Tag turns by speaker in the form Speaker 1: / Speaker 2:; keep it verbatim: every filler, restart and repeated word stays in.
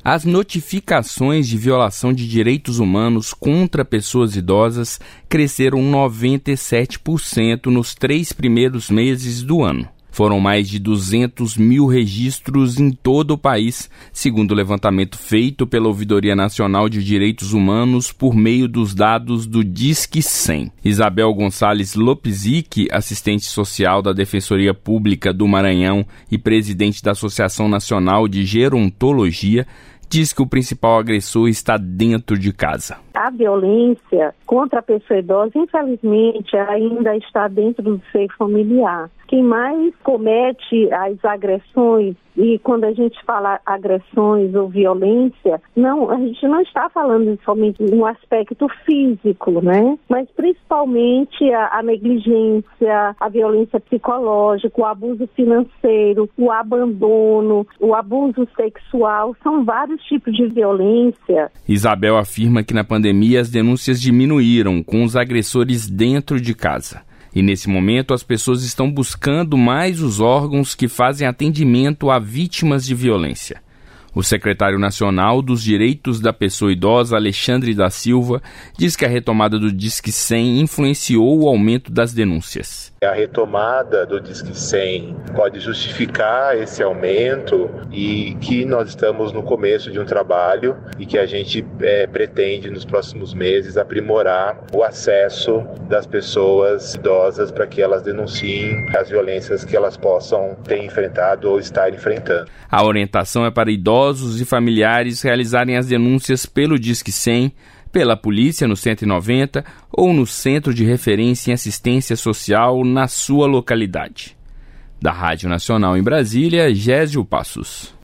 Speaker 1: as notificações de violação de direitos humanos contra pessoas idosas cresceram noventa e sete por cento nos três primeiros meses do ano. Foram mais de duzentos mil registros em todo o país, segundo o levantamento feito pela Ouvidoria Nacional de Direitos Humanos por meio dos dados do Disque cem. Isabel Gonçalves Lopzic, assistente social da Defensoria Pública do Maranhão e presidente da Associação Nacional de Gerontologia, diz que o principal agressor está dentro de casa.
Speaker 2: A violência contra a pessoa idosa, infelizmente, ainda está dentro do seio familiar. Quem mais comete as agressões, e quando a gente fala agressões ou violência, não, a gente não está falando somente no aspecto físico, né? Mas principalmente a, a negligência, a violência psicológica, o abuso financeiro, o abandono, o abuso sexual, são vários tipos de violência.
Speaker 1: Isabel afirma que na pandemia as denúncias diminuíram com os agressores dentro de casa. E nesse momento as pessoas estão buscando mais os órgãos que fazem atendimento a vítimas de violência. O secretário nacional dos Direitos da Pessoa Idosa, Alexandre da Silva, diz que a retomada do Disque cem influenciou o aumento das denúncias.
Speaker 3: A retomada do Disque cem pode justificar esse aumento e que nós estamos no começo de um trabalho e que a gente é, pretende nos próximos meses aprimorar o acesso das pessoas idosas para que elas denunciem as violências que elas possam ter enfrentado ou estar enfrentando.
Speaker 1: A orientação é para idosos e familiares realizarem as denúncias pelo Disque cem, pela polícia no cento e noventa ou no Centro de Referência em Assistência Social na sua localidade. Da Rádio Nacional em Brasília, Gésio Passos.